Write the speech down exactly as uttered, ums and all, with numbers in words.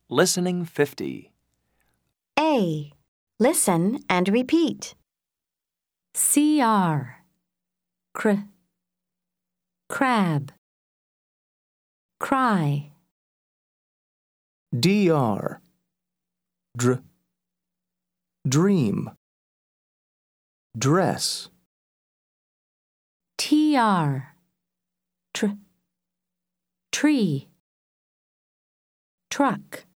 Listening fifty. A. Listen and repeat. C R Cr Crab Cry D R Dr Dream Dress T R Tr Tree Truck